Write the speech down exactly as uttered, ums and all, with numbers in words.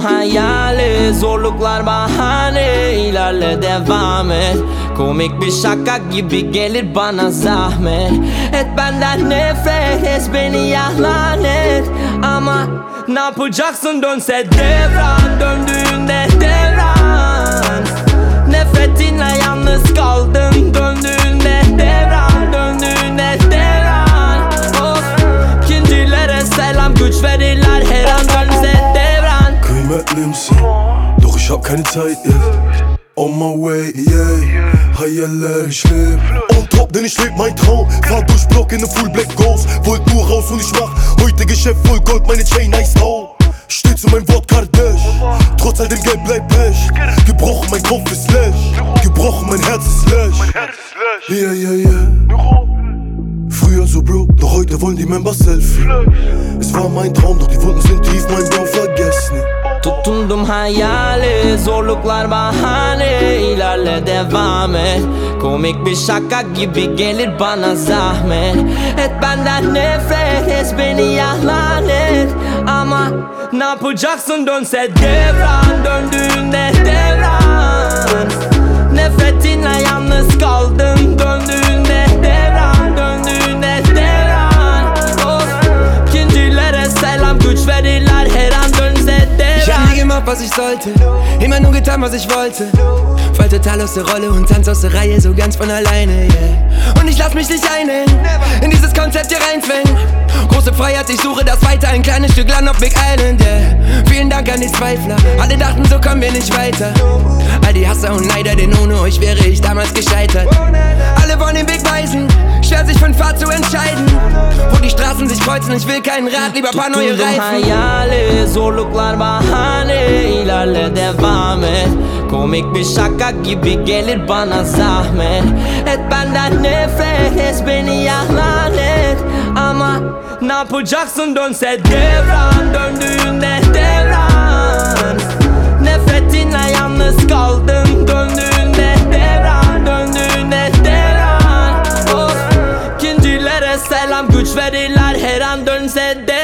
hayali, zorluklar bahane, ilerle devam et. Komik bir şaka gibi gelir bana zahmet. Et benden nefret, et beni yalan et. Ama ne yapacaksın dönse devran, döndüğünde devran. Nefretinle yalnız kaldım döndüğünde devran, döndüğünde devran. Of, ikincilere selam, güç verirler her an dönse devran. Kıymetlimsin, doch ich hab keine Zeit jetzt. On my way, yeah, Hayaller, ich leb on top, denn ich leb mein Traum. Fahr durch Block in ne Full Black Ghost. Wollt nur raus und ich mach heute Geschäft voll Gold, meine Chain nice tau. Steh zu meinem Wort Kardesh, trotz all dem Geld bleib Pech. Gebrochen, mein Kopf ist lesch, gebrochen, mein Herz ist lesch. Yeah, yeah, yeah. Früher so broke, doch heute wollen die Members Selfie. Es war mein Traum, doch die Wunden sind tief, mein Bro, vergess nicht. Tutundum hayali, zorluklar bahane, ilerle devam et. Komik bir şaka gibi gelir bana zahmet. Et benden nefret, et beni yalan et. Ama ne yapacaksın dönse devran, döndüğünde devran. Nefretinle yalnız kaldım döndüğünde devran, döndüğünde devran. Of, ikincilere selam, güç verirler her an dönse devran. Ich hab nie gemacht, was ich sollte, immer nur getan, was ich wollte. Fall total aus der Rolle und tanz aus der Reihe so ganz von alleine, yeah. Und ich lass mich nicht einhängen, in dieses Konzept hier reinzwängen. Große Freiheit, ich suche das weiter, ein kleines Stück Land auf Big Island, yeah. Vielen Dank an die Zweifler, alle dachten, so kommen wir nicht weiter. All die Hasser und Neider, denn ohne euch wäre ich damals gescheitert. Alle wollen den Weg weisen, schwer sich für einen Pfad zu entscheiden. Wo die Straßen sich kreuzen, ich will keinen Rat, lieber paar neue Reifen. Hayali, zorluklar bahane, ilerle devam et. Komik bir şaka gibi gelir bana zahmet. Et benden nefret, et beni yalan et. Ama ne yapacaksın dönse devran, döndüğünde devran. Nefretinle yalnız kaldım döndüğünde devran, döndüğünde devran. Of, ikincilere selam, güç verirler her an dönse devran.